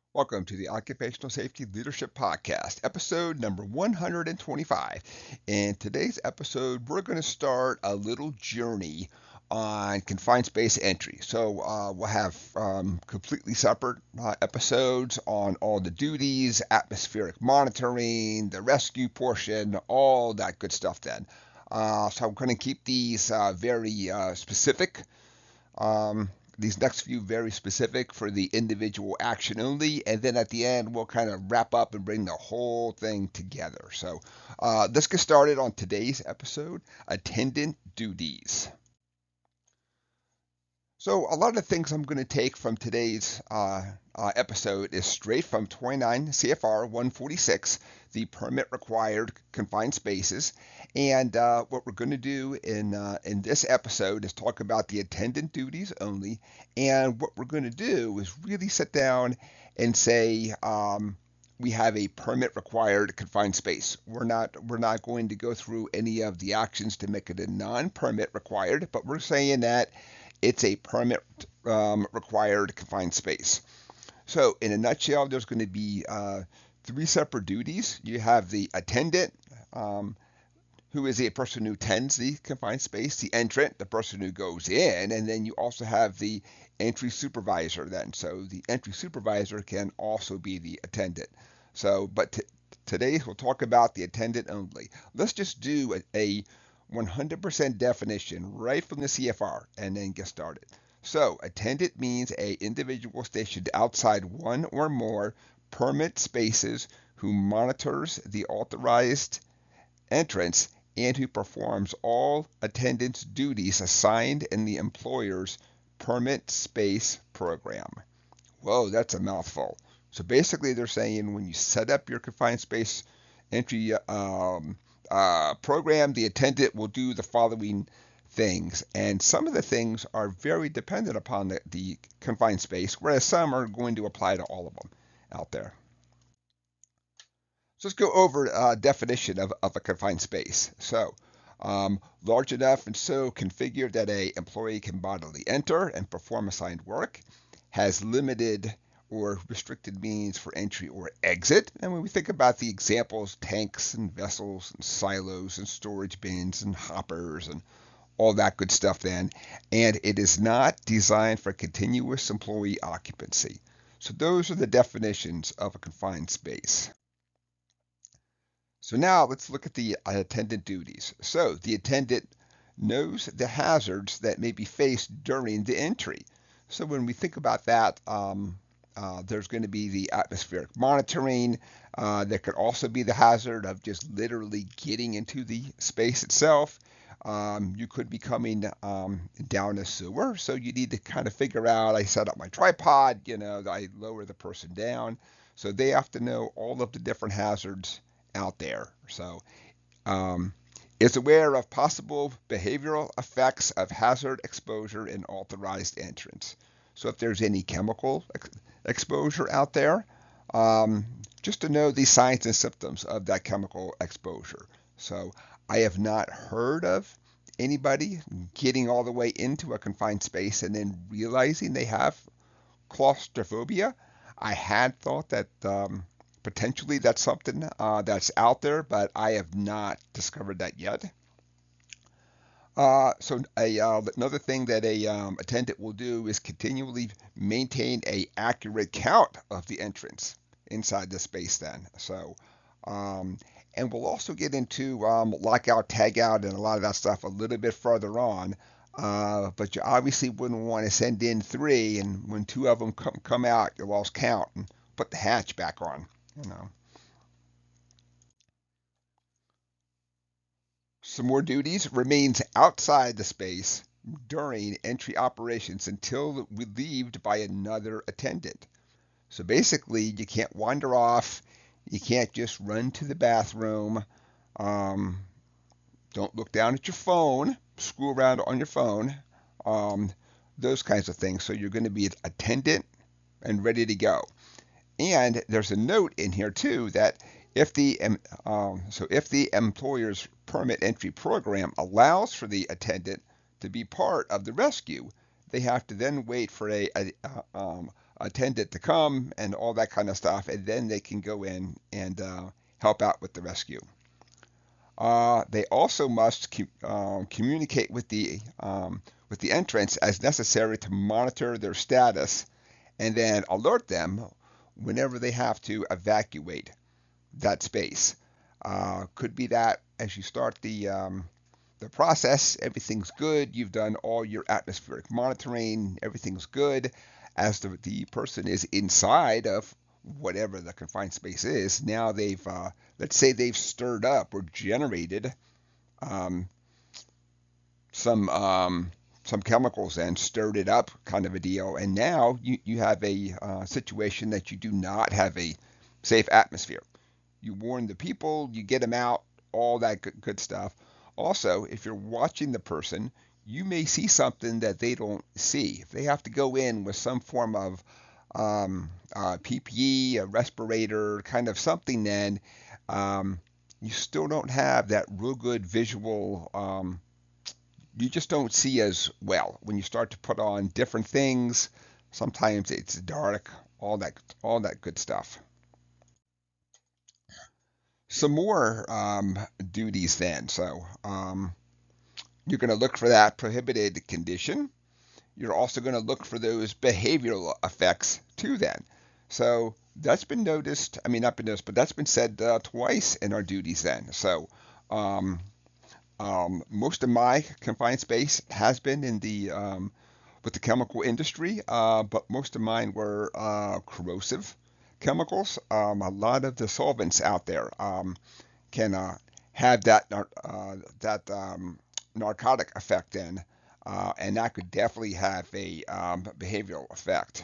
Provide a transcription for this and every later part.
Welcome to the Occupational Safety Leadership Podcast, episode number 125. In today's episode, we're going to start a little journey on confined space entry. We'll have completely separate episodes on all the duties, atmospheric monitoring, the rescue portion, all that good stuff then. So I'm going to keep these very specific. Um, these next few very specific for the individual action only, and then at the end we'll kind of wrap up and bring the whole thing together. Let's get started on today's episode: attendant duties. So a lot of the things I'm going to take from today's episode is straight from 29 CFR 146, the permit required confined spaces. And what we're going to do in this episode is talk about the attendant duties only. And what we're going to do is really sit down and say we have a permit required confined space. We're not going to go through any of the actions to make it a non-permit required, but we're saying that it's a permit required confined space. So, in a nutshell, there's going to be three separate duties. You have the attendant, who is a person who tends the confined space, the entrant, the person who goes in, and then you also have the entry supervisor then. So, the entry supervisor can also be the attendant. Today we'll talk about the attendant only. Let's just do a 100% definition right from the CFR and then get started. So, attendant means a individual stationed outside one or more permit spaces who monitors the authorized entrance and who performs all attendance duties assigned in the employer's permit space program. Whoa, that's a mouthful. So basically, they're saying when you set up your confined space entry program, the attendant will do the following things. And some of the things are very dependent upon the confined space, whereas some are going to apply to all of them out there. So let's go over a definition of a confined space. Large enough and so configured that a employee can bodily enter and perform assigned work, has limited or restricted means for entry or exit. And when we think about the examples, tanks and vessels and silos and storage bins and hoppers and all that good stuff then, and it is not designed for continuous employee occupancy. So those are the definitions of a confined space. So now let's look at the attendant duties. So the attendant knows the hazards that may be faced during the entry. So when we think about that, there's going to be the atmospheric monitoring. There could also be the hazard of just literally getting into the space itself. You could be coming down a sewer, so you need to kind of figure out, I set up my tripod, I lower the person down. So they have to know all of the different hazards out there. Um, is aware of possible behavioral effects of hazard exposure in authorized entrance. So if there's any chemical exposure out there, um, just to know the signs and symptoms of that chemical exposure. So I have not heard of anybody getting all the way into a confined space and then realizing they have claustrophobia. I had thought that potentially that's something that's out there, but I have not discovered that yet. Another thing that a attendant will do is continually maintain a accurate count of the entrance inside the space. Um, and we'll also get into lockout, tagout, and a lot of that stuff a little bit further on. But you obviously wouldn't want to send in three, and when two of them come out, you lost count and put the hatch back on. You know. Some more duties remains outside the space during entry operations until relieved by another attendant. So basically, you can't wander off. You can't just run to the bathroom. Um, don't look down at your phone. Screw around on your phone. Um, those kinds of things. So you're going to be attendant and ready to go. And there's a note in here too that if the employer's permit entry program allows for the attendant to be part of the rescue, they have to then wait for attendant to come and all that kind of stuff, and then they can go in and help out with the rescue. They also must communicate with the entrants as necessary to monitor their status and then alert them whenever they have to evacuate that space. Could be that as you start the process, everything's good. You've done all your atmospheric monitoring. Everything's good. As the person is inside of whatever the confined space is, now they've, let's say they've stirred up or generated um, some some chemicals and stirred it up, kind of a deal. And now you have a situation that you do not have a safe atmosphere. You warn the people, you get them out, all that good stuff. Also, if you're watching the person, you may see something that they don't see. If they have to go in with some form of PPE, a respirator, kind of something, then you still don't have that real good visual. You just don't see as well when you start to put on different things. Sometimes it's dark, all that good stuff. Some more duties then. So you're going to look for that prohibited condition. You're also going to look for those behavioral effects too then. So that's been noticed. I mean, not been noticed, but that's been said twice in our duties then. So um, most of my confined space has been in the with the chemical industry, but most of mine were corrosive chemicals. A lot of the solvents out there can have that narcotic effect in, and that could definitely have a behavioral effect.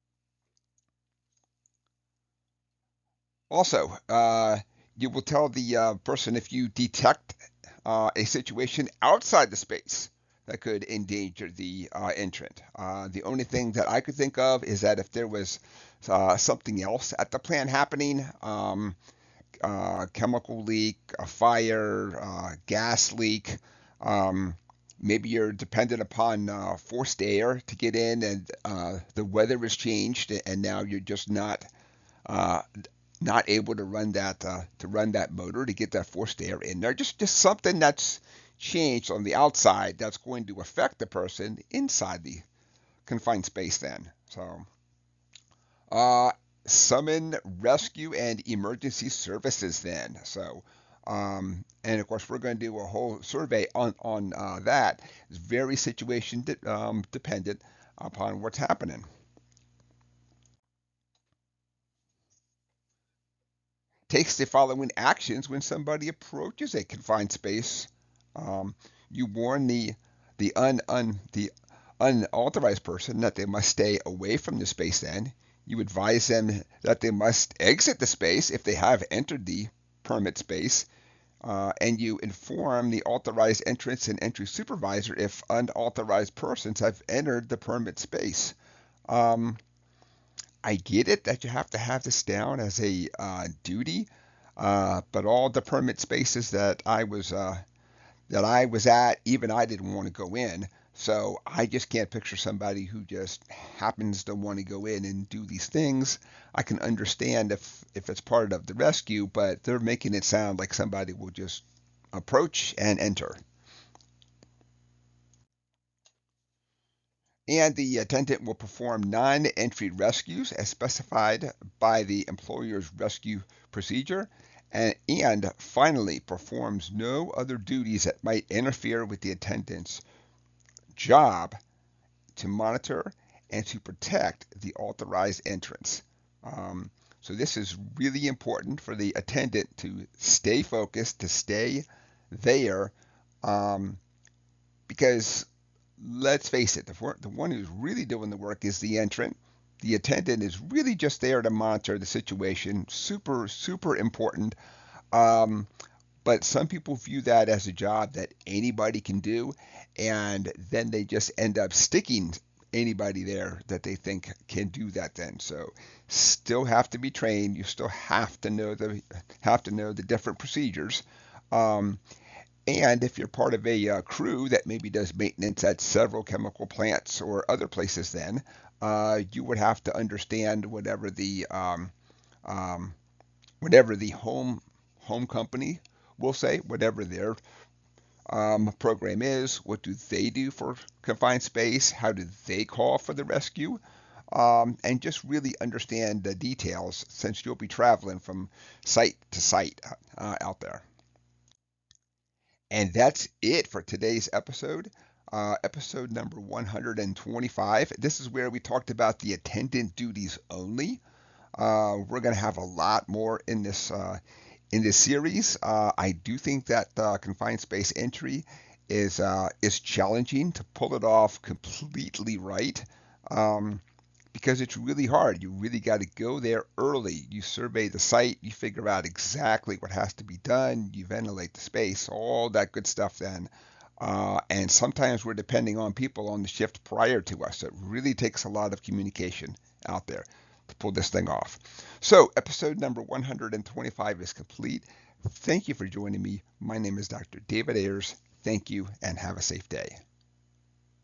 Also, you will tell the person if you detect a situation outside the space that could endanger the entrant. The only thing that I could think of is that if there was something else at the plant happening, chemical leak, a fire, gas leak. Um, Maybe you're dependent upon forced air to get in, and the weather has changed, and now you're just uh, not able to run that motor to get that forced air in there. Just something that's changed on the outside that's going to affect the person inside the confined space. Then, so uh, summon rescue and emergency services then. So, and of course, we're going to do a whole survey on that. It's very situation dependent upon what's happening. Takes the following actions when somebody approaches a confined space. Um, you warn the unauthorized person that they must stay away from the space. Then you advise them that they must exit the space if they have entered the permit space, and you inform the authorized entrance and entry supervisor if unauthorized persons have entered the permit space. Um, I get it that you have to have this down as a duty, but all the permit spaces that I was at, even I didn't want to go in. So I just can't picture somebody who just happens to want to go in and do these things. I can understand if it's part of the rescue, but they're making it sound like somebody will just approach and enter. And the attendant will perform non-entry rescues as specified by the employer's rescue procedure, and finally performs no other duties that might interfere with the attendant's job to monitor and to protect the authorized entrance. Um, so this is really important for the attendant to stay focused, to stay there, um, because let's face it, the one who's really doing the work is the entrant. The attendant is really just there to monitor the situation. Super, super important. Um, but some people view that as a job that anybody can do, and then they just end up sticking anybody there that they think can do that then. So still have to be trained. You still have to know the different procedures. Um, and if you're part of a crew that maybe does maintenance at several chemical plants or other places, then you would have to understand um, whatever the home company will say, whatever their program is. What do they do for confined space? How do they call for the rescue? And just really understand the details since you'll be traveling from site to site out there. And that's it for today's episode, episode number 125. This is where we talked about the attendant duties only. We're going to have a lot more in this series. I do think that confined space entry is challenging to pull it off completely right. Um, because it's really hard. You really got to go there early. You survey the site, you figure out exactly what has to be done, you ventilate the space, all that good stuff then. And sometimes we're depending on people on the shift prior to us. So it really takes a lot of communication out there to pull this thing off. So episode number 125 is complete. Thank you for joining me. My name is Dr. David Ayers. Thank you and have a safe day.